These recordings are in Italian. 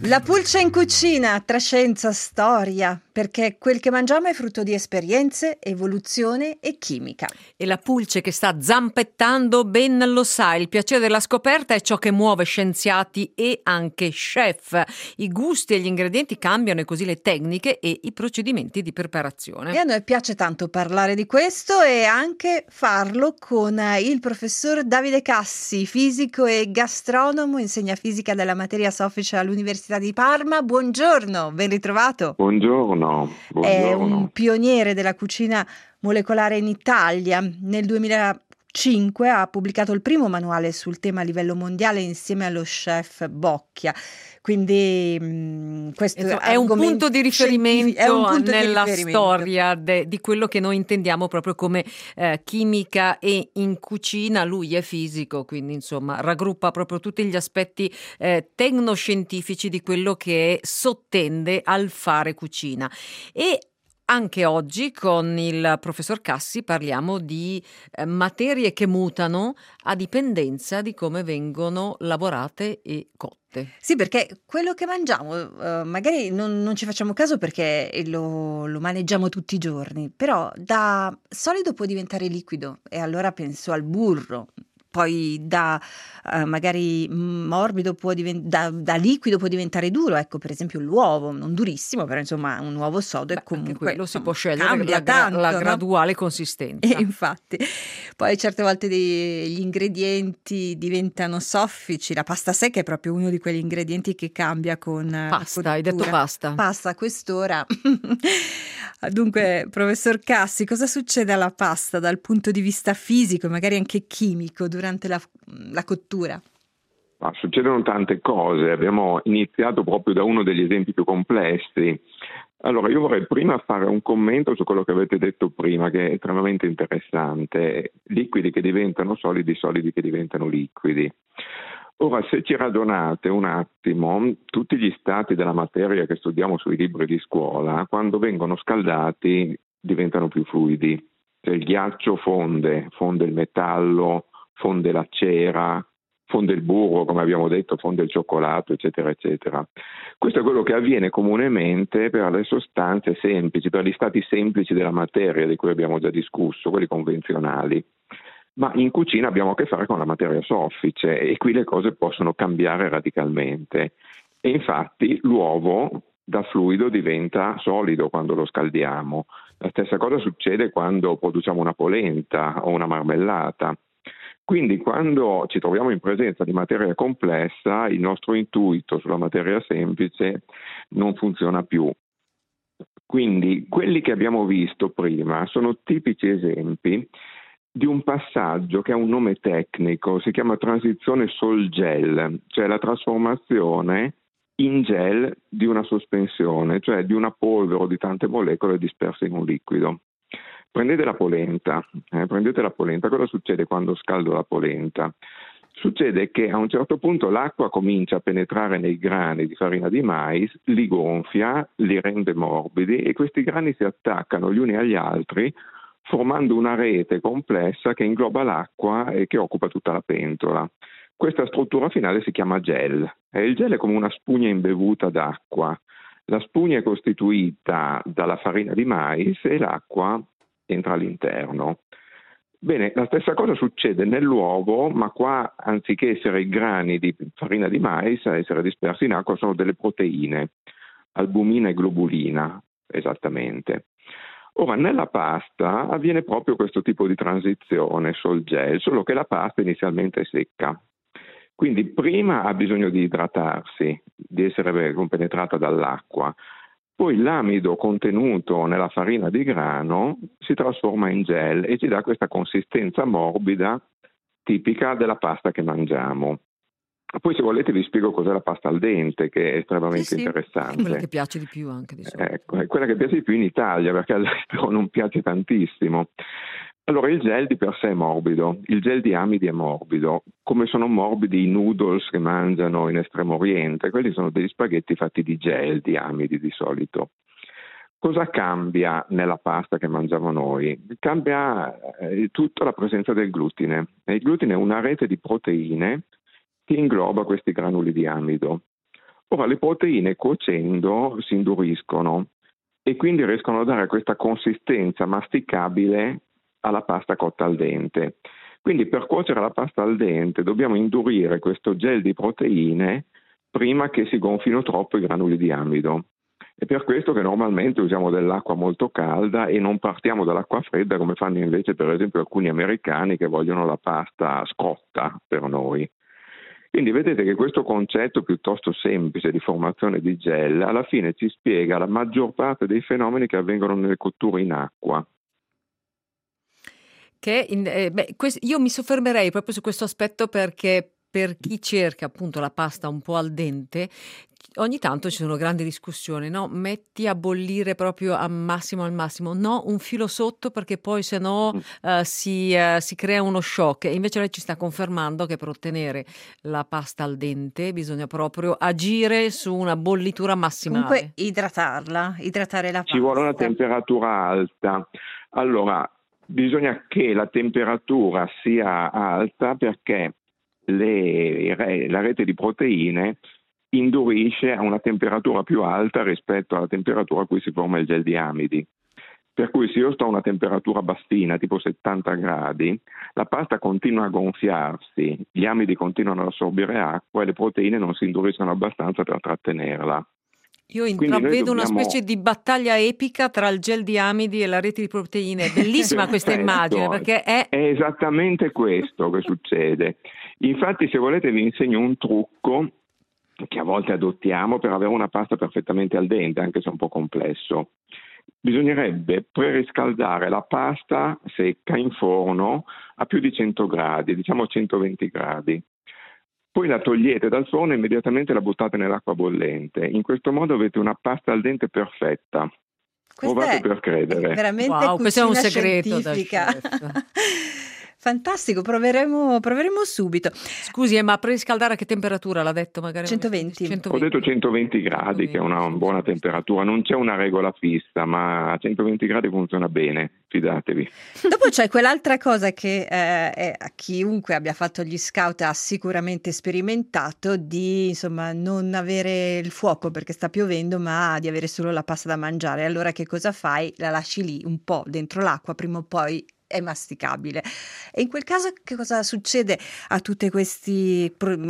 La pulce in cucina, tra scienza, storia, perché quel che mangiamo è frutto di esperienze, evoluzione e chimica. E la pulce che sta zampettando ben lo sa, il piacere della scoperta è ciò che muove scienziati e anche chef. I gusti e gli ingredienti cambiano e così le tecniche e i procedimenti di preparazione. E a noi piace tanto parlare di questo e anche farlo con il professor Davide Cassi, fisico e gastronomo, insegna fisica della materia soffice all'Università di Parma. Buongiorno, ben ritrovato. Buongiorno. È un pioniere della cucina molecolare in Italia. Nel 2005 ha pubblicato il primo manuale sul tema a livello mondiale insieme allo chef Bocchia. Quindi questo è un punto di riferimento nella storia di quello che noi intendiamo proprio come chimica e in cucina. Lui è fisico, quindi insomma raggruppa proprio tutti gli aspetti tecnoscientifici di quello che sottende al fare cucina. E anche oggi con il professor Cassi parliamo di materie che mutano a dipendenza di come vengono lavorate e cotte. Sì, perché quello che mangiamo magari non ci facciamo caso perché lo maneggiamo tutti i giorni, però da solido può diventare liquido e allora penso al burro. Poi da magari morbido da liquido può diventare duro, ecco per esempio l'uovo, non durissimo, però insomma un uovo sodo e comunque quello si può scegliere cambia tanto, la no? graduale consistenza. E infatti, poi certe volte gli ingredienti diventano soffici, la pasta secca è proprio uno di quegli ingredienti che cambia con pasta, hai detto pasta. Pasta a quest'ora. Dunque, professor Cassi, cosa succede alla pasta dal punto di vista fisico e magari anche chimico durante la cottura? Succedono tante cose, abbiamo iniziato proprio da uno degli esempi più complessi. Allora, io vorrei prima fare un commento su quello che avete detto prima, che è estremamente interessante. Liquidi che diventano solidi, solidi che diventano liquidi. Ora, se ci ragionate un attimo, tutti gli stati della materia che studiamo sui libri di scuola, quando vengono scaldati diventano più fluidi. Cioè il ghiaccio fonde il metallo, fonde la cera, fonde il burro, come abbiamo detto, fonde il cioccolato, eccetera, eccetera. Questo è quello che avviene comunemente per le sostanze semplici, per gli stati semplici della materia di cui abbiamo già discusso, quelli convenzionali. Ma in cucina abbiamo a che fare con la materia soffice e qui le cose possono cambiare radicalmente. E infatti l'uovo da fluido diventa solido quando lo scaldiamo. La stessa cosa succede quando produciamo una polenta o una marmellata. Quindi quando ci troviamo in presenza di materia complessa, il nostro intuito sulla materia semplice non funziona più. Quindi quelli che abbiamo visto prima sono tipici esempi di un passaggio che ha un nome tecnico, si chiama transizione sol-gel, cioè la trasformazione in gel di una sospensione, cioè di una polvere o di tante molecole disperse in un liquido. Prendete la polenta, cosa succede quando scaldo la polenta? Succede che a un certo punto l'acqua comincia a penetrare nei grani di farina di mais, li gonfia, li rende morbidi e questi grani si attaccano gli uni agli altri formando una rete complessa che ingloba l'acqua e che occupa tutta la pentola. Questa struttura finale si chiama gel e il gel è come una spugna imbevuta d'acqua. La spugna è costituita dalla farina di mais e l'acqua entra all'interno. Bene, la stessa cosa succede nell'uovo, ma qua anziché essere i grani di farina di mais a essere dispersi in acqua sono delle proteine, albumina e globulina, esattamente. Ora, nella pasta avviene proprio questo tipo di transizione sol-gel, solo che la pasta inizialmente è secca. Quindi prima ha bisogno di idratarsi, di essere compenetrata dall'acqua. Poi l'amido contenuto nella farina di grano si trasforma in gel e ci dà questa consistenza morbida tipica della pasta che mangiamo. Poi se volete vi spiego cos'è la pasta al dente, che è estremamente interessante. È quella che piace di più anche di solito. Ecco, è quella che piace di più in Italia, perché all'estero non piace tantissimo. Allora il gel di per sé è morbido, il gel di amidi è morbido, come sono morbidi i noodles che mangiano in Estremo Oriente, quelli sono degli spaghetti fatti di gel, di amidi di solito. Cosa cambia nella pasta che mangiamo noi? Cambia tutta la presenza del glutine. E il glutine è una rete di proteine che ingloba questi granuli di amido. Ora le proteine cuocendo si induriscono e quindi riescono a dare questa consistenza masticabile alla pasta cotta al dente. Quindi per cuocere la pasta al dente dobbiamo indurire questo gel di proteine prima che si gonfino troppo i granuli di amido. È per questo che normalmente usiamo dell'acqua molto calda e non partiamo dall'acqua fredda come fanno invece per esempio alcuni americani che vogliono la pasta scotta per noi. Quindi vedete che questo concetto piuttosto semplice di formazione di gel alla fine ci spiega la maggior parte dei fenomeni che avvengono nelle cotture in acqua. Io mi soffermerei proprio su questo aspetto perché per chi cerca appunto la pasta un po' al dente, ogni tanto ci sono grandi discussioni, no? Metti a bollire proprio al massimo, no, un filo sotto perché poi se no si crea uno shock. E invece lei ci sta confermando che per ottenere la pasta al dente bisogna proprio agire su una bollitura massimale. Comunque idratare la pasta. Ci vuole una temperatura alta. Allora, bisogna che la temperatura sia alta perché la rete di proteine indurisce a una temperatura più alta rispetto alla temperatura a cui si forma il gel di amidi. Per cui se io sto a una temperatura bassina, tipo 70 gradi, la pasta continua a gonfiarsi, gli amidi continuano ad assorbire acqua e le proteine non si induriscono abbastanza per trattenerla. Io intravedo una specie di battaglia epica tra il gel di amidi e la rete di proteine. È bellissima questa immagine perché è esattamente questo che succede. Infatti, se volete vi insegno un trucco che a volte adottiamo per avere una pasta perfettamente al dente, anche se è un po' complesso. Bisognerebbe preriscaldare la pasta secca in forno a più di 100 gradi, diciamo 120 gradi. Poi la togliete dal forno e immediatamente la buttate nell'acqua bollente. In questo modo avete una pasta al dente perfetta. Provate per credere. È veramente wow, questo è un segreto scientifica. Fantastico, proveremo subito. Scusi, ma preriscaldare a che temperatura l'ha detto magari? 120. Ho detto 120 gradi, che è una buona temperatura. Non c'è una regola fissa, ma a 120 gradi funziona bene, fidatevi. Dopo c'è quell'altra cosa che a chiunque abbia fatto gli scout ha sicuramente sperimentato, di insomma non avere il fuoco perché sta piovendo, ma di avere solo la pasta da mangiare. Allora che cosa fai? La lasci lì un po' dentro l'acqua, prima o poi è masticabile. E in quel caso che cosa succede a tutte queste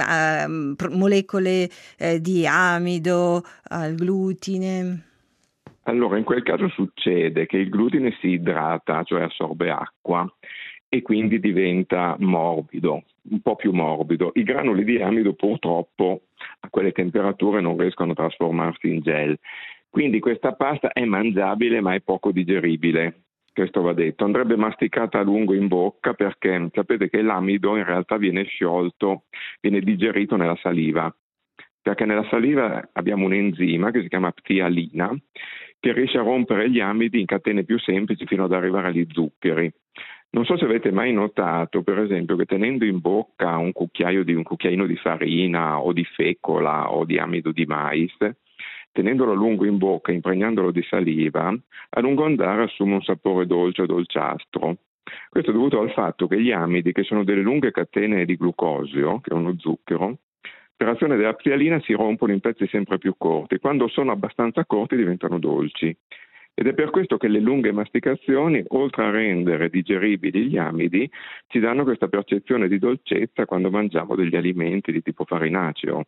molecole di amido, al glutine? Allora, in quel caso succede che il glutine si idrata, cioè assorbe acqua e quindi diventa morbido, un po' più morbido. I granuli di amido purtroppo a quelle temperature non riescono a trasformarsi in gel. Quindi questa pasta è mangiabile ma è poco digeribile. Questo va detto, andrebbe masticata a lungo in bocca perché sapete che l'amido in realtà viene sciolto, viene digerito nella saliva, perché nella saliva abbiamo un enzima che si chiama ptialina che riesce a rompere gli amidi in catene più semplici fino ad arrivare agli zuccheri. Non so se avete mai notato, per esempio, che tenendo in bocca un cucchiaino di farina o di fecola o di amido di mais, tenendolo a lungo in bocca, impregnandolo di saliva, a lungo andare assume un sapore dolce o dolciastro. Questo è dovuto al fatto che gli amidi, che sono delle lunghe catene di glucosio, che è uno zucchero, per azione della ptialina si rompono in pezzi sempre più corti. Quando sono abbastanza corti diventano dolci. Ed è per questo che le lunghe masticazioni, oltre a rendere digeribili gli amidi, ci danno questa percezione di dolcezza quando mangiamo degli alimenti di tipo farinaceo.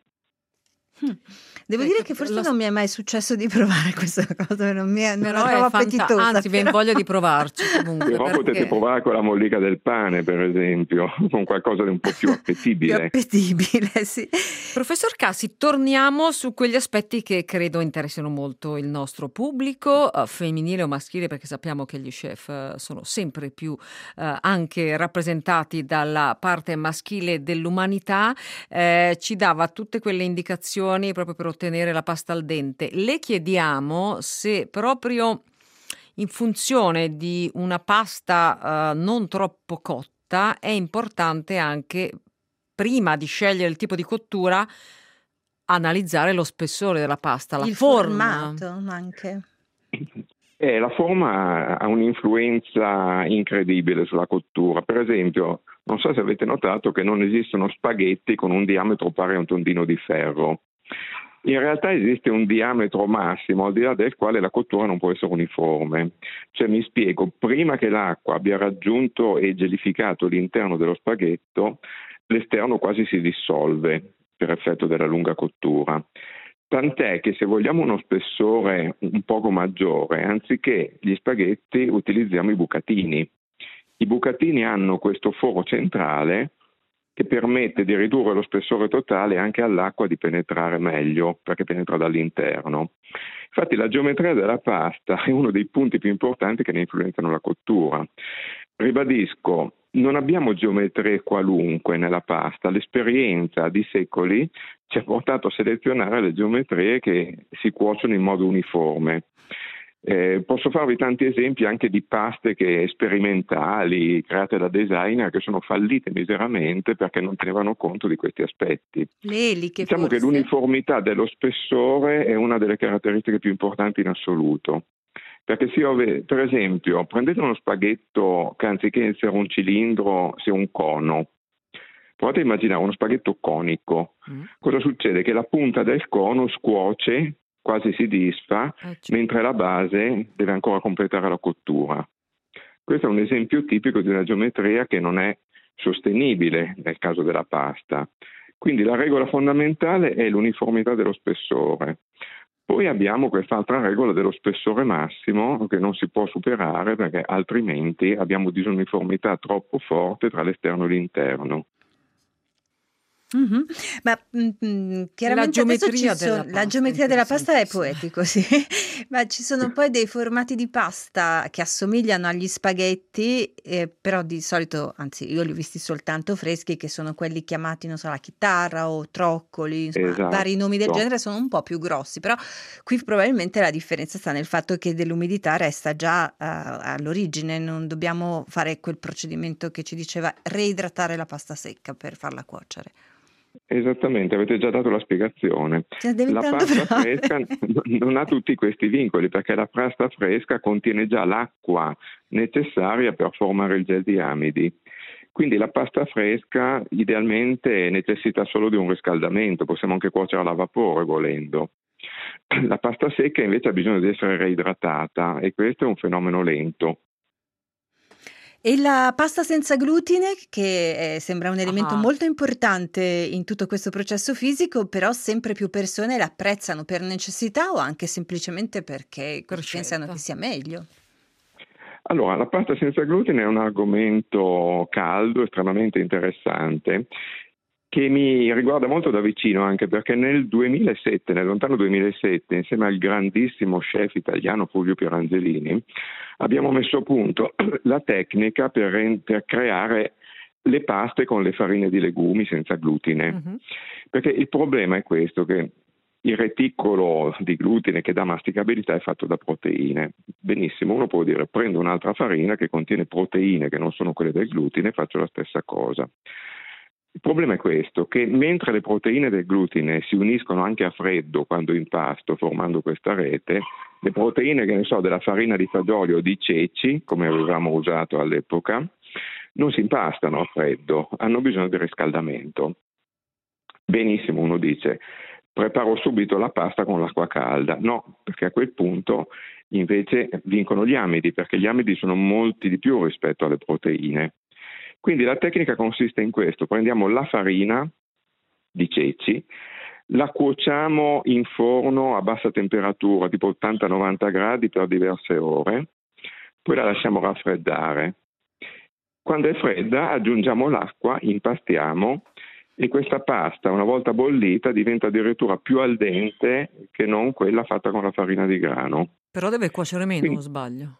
Devo dire che forse non mi è mai successo di provare questa cosa, non la trovo appetitosa. Anzi, ben voglia di provarci comunque. Però potete provare con la mollica del pane, per esempio, con qualcosa di un po' più appetibile. Più appetibile, sì. Professor Cassi, torniamo su quegli aspetti che credo interessino molto il nostro pubblico, femminile o maschile, perché sappiamo che gli chef sono sempre più anche rappresentati dalla parte maschile dell'umanità. Ci dava tutte quelle indicazioni proprio per ottenere la pasta al dente. Le chiediamo se proprio in funzione di una pasta non troppo cotta è importante anche, prima di scegliere il tipo di cottura, analizzare lo spessore della pasta, la forma. Il formato anche. La forma ha un'influenza incredibile sulla cottura. Per esempio, non so se avete notato che non esistono spaghetti con un diametro pari a un tondino di ferro. In realtà esiste un diametro massimo al di là del quale la cottura non può essere uniforme. Cioè, mi spiego, prima che l'acqua abbia raggiunto e gelificato l'interno dello spaghetto, l'esterno quasi si dissolve per effetto della lunga cottura. Tant'è che se vogliamo uno spessore un poco maggiore, anziché gli spaghetti utilizziamo i bucatini. I bucatini hanno questo foro centrale che permette di ridurre lo spessore totale anche all'acqua di penetrare meglio, perché penetra dall'interno. Infatti la geometria della pasta è uno dei punti più importanti che ne influenzano la cottura. Ribadisco, non abbiamo geometrie qualunque nella pasta, l'esperienza di secoli ci ha portato a selezionare le geometrie che si cuociono in modo uniforme. Posso farvi tanti esempi anche di paste sperimentali create da designer che sono fallite miseramente perché non tenevano conto di questi aspetti. Le eliche, diciamo forse? Che l'uniformità dello spessore è una delle caratteristiche più importanti in assoluto. Perché per esempio, prendete uno spaghetto che anziché essere un cilindro sia un cono. Provate a immaginare uno spaghetto conico. Cosa succede? Che la punta del cono scuoce, quasi si disfa, mentre la base deve ancora completare la cottura. Questo è un esempio tipico di una geometria che non è sostenibile nel caso della pasta. Quindi la regola fondamentale è l'uniformità dello spessore. Poi abbiamo quest'altra regola dello spessore massimo che non si può superare perché altrimenti abbiamo disuniformità troppo forte tra l'esterno e l'interno. Ma chiaramente la geometria della pasta è poetico, sì. Ma ci sono poi dei formati di pasta che assomigliano agli spaghetti, però di solito, anzi io li ho visti soltanto freschi, che sono quelli chiamati, non so, la chitarra o troccoli, insomma, vari nomi del genere, sono un po' più grossi, però qui probabilmente la differenza sta nel fatto che dell'umidità resta già all'origine, non dobbiamo fare quel procedimento che ci diceva reidratare la pasta secca per farla cuocere. Esattamente, avete già dato la spiegazione. La pasta fresca non ha tutti questi vincoli perché la pasta fresca contiene già l'acqua necessaria per formare il gel di amidi. Quindi la pasta fresca idealmente necessita solo di un riscaldamento, possiamo anche cuocerla a vapore volendo. La pasta secca invece ha bisogno di essere reidratata e questo è un fenomeno lento. E la pasta senza glutine, che sembra un elemento molto importante in tutto questo processo fisico, però sempre più persone la apprezzano per necessità o anche semplicemente perché pensano che sia meglio. Allora, la pasta senza glutine è un argomento caldo, estremamente interessante, che mi riguarda molto da vicino anche perché nel lontano 2007, insieme al grandissimo chef italiano Fulvio Pierangelini, abbiamo messo a punto la tecnica per creare le paste con le farine di legumi senza glutine. Perché il problema è questo, che il reticolo di glutine che dà masticabilità è fatto da proteine. Benissimo, uno può dire prendo un'altra farina che contiene proteine che non sono quelle del glutine e faccio la stessa cosa. Il problema è questo, che mentre le proteine del glutine si uniscono anche a freddo quando impasto, formando questa rete, le proteine, della farina di fagioli o di ceci, come avevamo usato all'epoca, non si impastano a freddo, hanno bisogno di riscaldamento. Benissimo, uno dice, preparo subito la pasta con l'acqua calda. No, perché a quel punto invece vincono gli amidi, perché gli amidi sono molti di più rispetto alle proteine. Quindi la tecnica consiste in questo: prendiamo la farina di ceci, la cuociamo in forno a bassa temperatura, tipo 80-90 gradi per diverse ore, poi la lasciamo raffreddare. Quando è fredda aggiungiamo l'acqua, impastiamo e questa pasta, una volta bollita, diventa addirittura più al dente che non quella fatta con la farina di grano. Però deve cuocere meno, o sbaglio?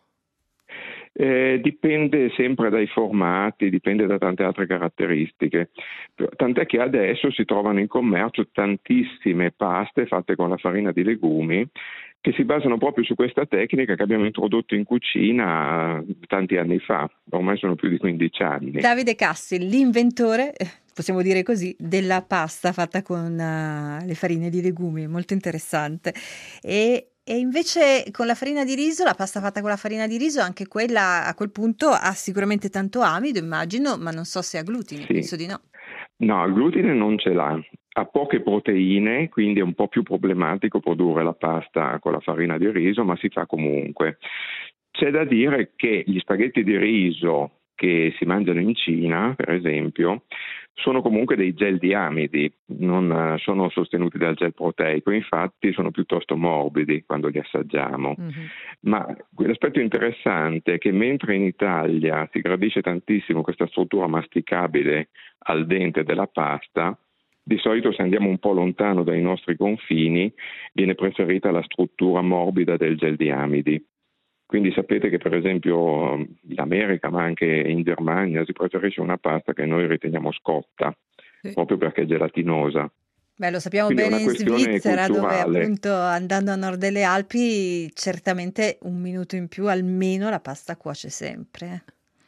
Dipende sempre dai formati, dipende da tante altre caratteristiche. Tant'è che adesso si trovano in commercio tantissime paste fatte con la farina di legumi che si basano proprio su questa tecnica che abbiamo introdotto in cucina tanti anni fa, ormai sono più di 15 anni. Davide Cassi, l'inventore, possiamo dire così, della pasta fatta con le farine di legumi, molto interessante. E invece con la farina di riso, la pasta fatta con la farina di riso, anche quella a quel punto ha sicuramente tanto amido, immagino, ma non so se ha glutine, penso di no. No, il glutine non ce l'ha. ha poche proteine, quindi è un po' più problematico produrre la pasta con la farina di riso, ma si fa comunque. C'è da dire che gli spaghetti di riso che si mangiano in Cina, per esempio, sono comunque dei gel di amidi, non sono sostenuti dal gel proteico, infatti sono piuttosto morbidi quando li assaggiamo. Mhm. Ma l'aspetto interessante è che mentre in Italia si gradisce tantissimo questa struttura masticabile al dente della pasta, di solito se andiamo un po' lontano dai nostri confini viene preferita la struttura morbida del gel di amidi. Quindi sapete che per esempio in America, ma anche in Germania, si preferisce una pasta che noi riteniamo scotta, Sì. proprio perché è gelatinosa. Beh, lo sappiamo Quindi è bene una in questione Svizzera, dove culturale. appunto andando a nord delle Alpi, certamente un minuto in più almeno la pasta cuoce sempre.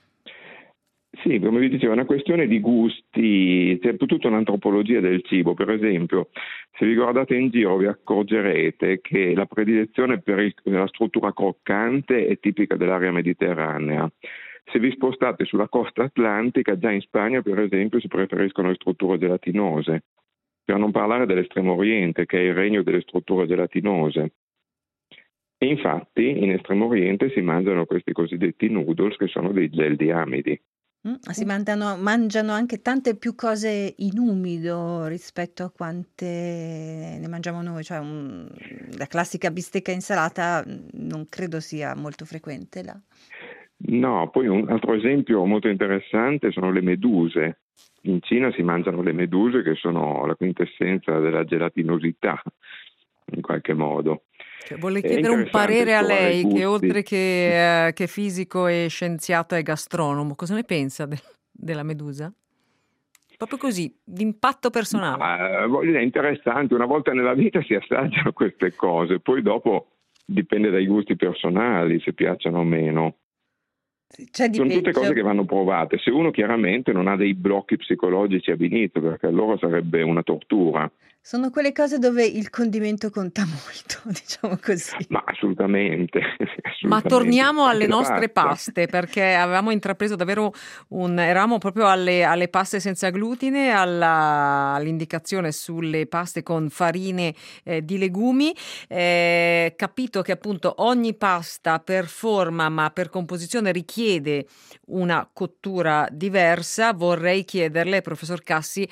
Sì, come vi dicevo, è una questione di gusti, c'è tutta un'antropologia del cibo. Per esempio, se vi guardate in giro vi accorgerete che la predilezione per la struttura croccante è tipica dell'area mediterranea. Se vi spostate sulla costa atlantica, già in Spagna, per esempio, si preferiscono le strutture gelatinose, per non parlare dell'Estremo Oriente, che è il regno delle strutture gelatinose. E infatti in Estremo Oriente si mangiano questi cosiddetti noodles, che sono dei gel di amidi. Si mangiano anche tante più cose in umido rispetto a quante ne mangiamo noi, cioè la classica bistecca insalata non credo sia molto frequente là. No, poi un altro esempio molto interessante sono le meduse. In Cina si mangiano le meduse, che sono la quintessenza della gelatinosità, in qualche modo. Cioè, vorrei È chiedere un interessante parere a esplorare i lei, che gusti. oltre che fisico e scienziato è gastronomo, cosa ne pensa della medusa? Proprio così, d'impatto personale. È interessante, una volta nella vita si assaggiano queste cose, poi dopo dipende dai gusti personali, se piacciono o meno. C'è di Sono tutte peggio. cose che vanno provate, se uno chiaramente non ha dei blocchi psicologici ab inizio, perché allora sarebbe una tortura. Sono quelle cose dove il condimento conta molto, diciamo così. Ma assolutamente, Ma assolutamente. torniamo alle Anche la nostre pasta. paste, perché avevamo intrapreso davvero eravamo proprio alle paste senza glutine, all'indicazione sulle paste con farine di legumi. Capito che appunto ogni pasta per forma ma per composizione richiede una cottura diversa. Vorrei chiederle, professor Cassi,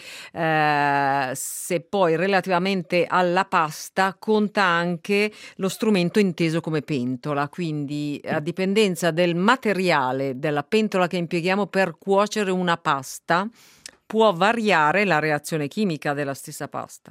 se poi relativamente alla pasta conta anche lo strumento inteso come pentola, quindi a dipendenza del materiale della pentola che impieghiamo per cuocere una pasta può variare la reazione chimica della stessa pasta.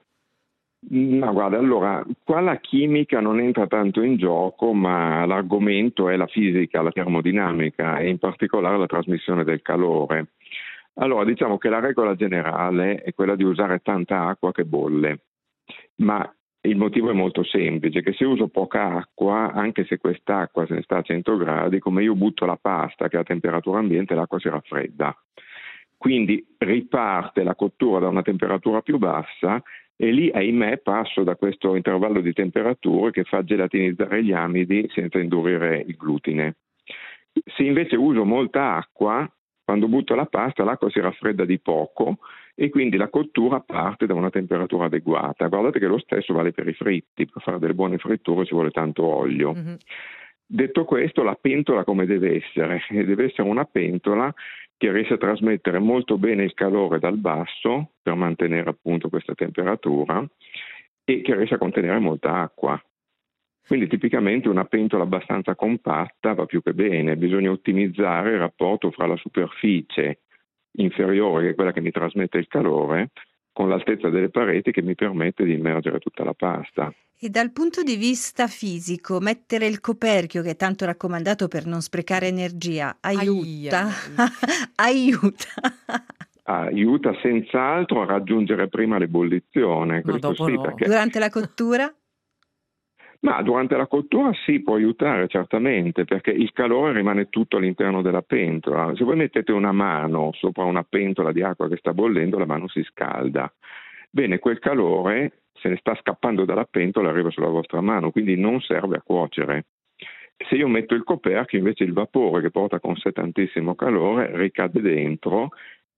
No, guarda, allora, qua la chimica non entra tanto in gioco, ma l'argomento è la fisica, la termodinamica e in particolare la trasmissione del calore. Allora, diciamo che la regola generale è quella di usare tanta acqua che bolle, ma il motivo è molto semplice, che se uso poca acqua, anche se quest'acqua se ne sta a 100 gradi, come io butto la pasta che è a temperatura ambiente, l'acqua si raffredda. Quindi riparte la cottura da una temperatura più bassa e lì, ahimè, passo da questo intervallo di temperature che fa gelatinizzare gli amidi senza indurire il glutine. Se invece uso molta acqua, quando butto la pasta l'acqua si raffredda di poco e quindi la cottura parte da una temperatura adeguata. Guardate che lo stesso vale per i fritti, per fare delle buone fritture ci vuole tanto olio. Mm-hmm. Detto questo, la pentola come deve essere? Deve essere una pentola che riesce a trasmettere molto bene il calore dal basso per mantenere appunto questa temperatura e che riesce a contenere molta acqua. Quindi tipicamente una pentola abbastanza compatta va più che bene, bisogna ottimizzare il rapporto fra la superficie inferiore, che è quella che mi trasmette il calore, con l'altezza delle pareti che mi permette di immergere tutta la pasta. E dal punto di vista fisico, mettere il coperchio, che è tanto raccomandato per non sprecare energia, aiuta? Aiuta. Aiuta senz'altro a raggiungere prima l'ebollizione. Ma dopo sì, no. Perché... Durante la cottura? Ma durante la cottura sì, può aiutare certamente, perché il calore rimane tutto all'interno della pentola. Se voi mettete una mano sopra una pentola di acqua che sta bollendo, la mano si scalda. Bene, quel calore se ne sta scappando dalla pentola e arriva sulla vostra mano, quindi non serve a cuocere. Se io metto il coperchio, invece il vapore che porta con sé tantissimo calore ricade dentro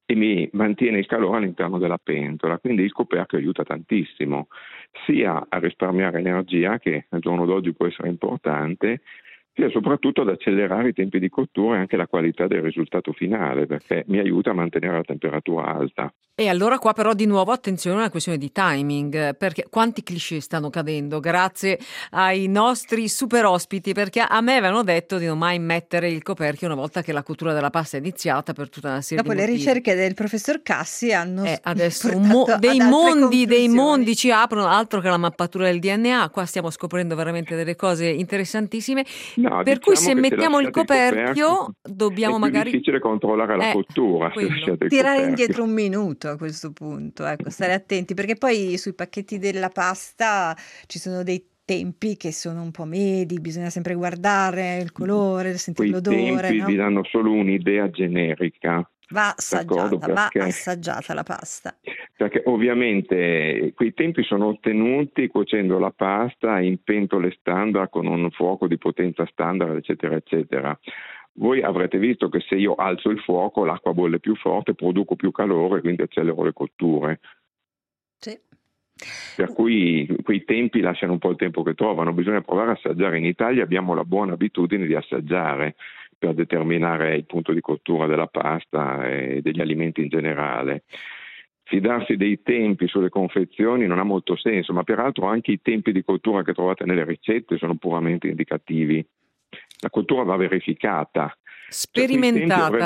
e mi mantiene il calore all'interno della pentola, quindi il coperchio aiuta tantissimo, sia a risparmiare energia, che al giorno d'oggi può essere importante, sia soprattutto ad accelerare i tempi di cottura e anche la qualità del risultato finale, perché mi aiuta a mantenere la temperatura alta. E allora qua però di nuovo attenzione alla questione di timing, perché quanti cliché stanno cadendo grazie ai nostri super ospiti, perché a me avevano detto di non mai mettere il coperchio una volta che la cottura della pasta è iniziata, per tutta una serie Dopo di le motivi. ricerche del professor Cassi hanno adesso portato dei ad mondi ci aprono, altro che la mappatura del DNA, qua stiamo scoprendo veramente delle cose interessantissime, No, per cui diciamo se che mettiamo il coperchio dobbiamo è più magari difficile controllare la cottura se lasciate il tirare coperchio. indietro un minuto a questo punto, ecco, stare attenti, perché poi sui pacchetti della pasta ci sono dei tempi che sono un po' medi, bisogna sempre guardare il colore, sentire Quei l'odore, tempi no? vi danno solo un'idea generica. Va D'accordo, assaggiata la pasta. Perché ovviamente quei tempi sono ottenuti cuocendo la pasta in pentole standard con un fuoco di potenza standard, eccetera, eccetera. Voi avrete visto che se io alzo il fuoco, l'acqua bolle più forte, produco più calore, quindi accelero le cotture. Sì. Per cui quei tempi lasciano un po' il tempo che trovano, bisogna provare a assaggiare. In Italia abbiamo la buona abitudine di assaggiare per determinare il punto di cottura della pasta e degli alimenti in generale. Fidarsi dei tempi sulle confezioni non ha molto senso, ma peraltro anche i tempi di cottura che trovate nelle ricette sono puramente indicativi. La cottura va verificata. Sperimentata.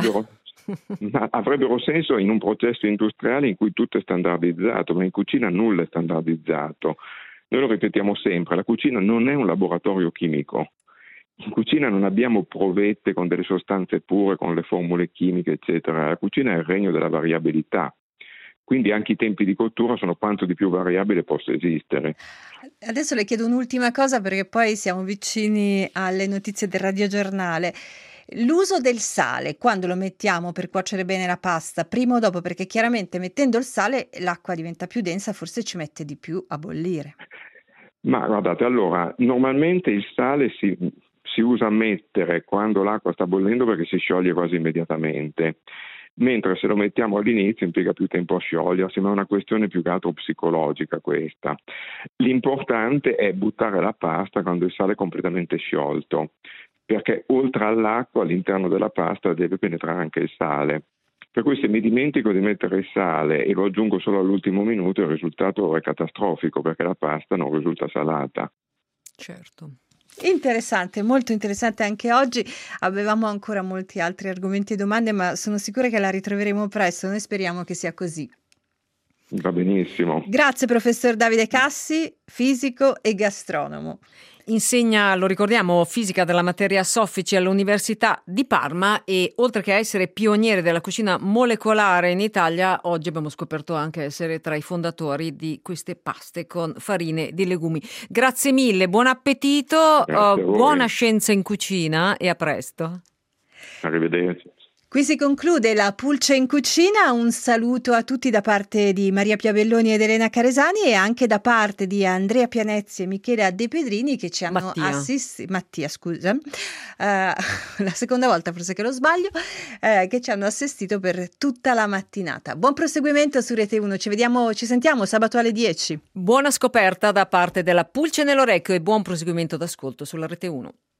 Avrebbero senso in un processo industriale in cui tutto è standardizzato, ma in cucina nulla è standardizzato. Noi lo ripetiamo sempre, la cucina non è un laboratorio chimico. In cucina non abbiamo provette con delle sostanze pure, con le formule chimiche, eccetera. La cucina è il regno della variabilità. Quindi anche i tempi di cottura sono quanto di più variabile possa esistere. Adesso le chiedo un'ultima cosa perché poi siamo vicini alle notizie del radiogiornale. L'uso del sale, quando lo mettiamo per cuocere bene la pasta, prima o dopo? Perché chiaramente mettendo il sale l'acqua diventa più densa, forse ci mette di più a bollire. Ma guardate, allora, normalmente il sale si usa a mettere quando l'acqua sta bollendo perché si scioglie quasi immediatamente. Mentre se lo mettiamo all'inizio impiega più tempo a sciogliersi, ma è una questione più che altro psicologica questa. L'importante è buttare la pasta quando il sale è completamente sciolto, perché oltre all'acqua all'interno della pasta deve penetrare anche il sale. Per cui se mi dimentico di mettere il sale e lo aggiungo solo all'ultimo minuto, il risultato è catastrofico perché la pasta non risulta salata. Certo. Interessante, molto interessante anche oggi. Avevamo ancora molti altri argomenti e domande, ma sono sicura che la ritroveremo presto. Noi speriamo che sia così. Va benissimo. Grazie professor Davide Cassi, fisico e gastronomo. Insegna, lo ricordiamo, fisica della materia soffici all'Università di Parma e oltre che a essere pioniere della cucina molecolare in Italia, oggi abbiamo scoperto anche essere tra i fondatori di queste paste con farine di legumi. Grazie mille, buon appetito, buona scienza in cucina e a presto. Arrivederci. Qui si conclude la Pulce in cucina, un saluto a tutti da parte di Maria Piavelloni ed Elena Caresani e anche da parte di Andrea Pianezzi e Michela De Pedrini che ci hanno assistito, Mattia scusa, la seconda volta forse che lo sbaglio, che ci hanno assistito per tutta la mattinata. Buon proseguimento su Rete 1, ci sentiamo sabato alle 10. Buona scoperta da parte della Pulce nell'orecchio e buon proseguimento d'ascolto sulla Rete 1.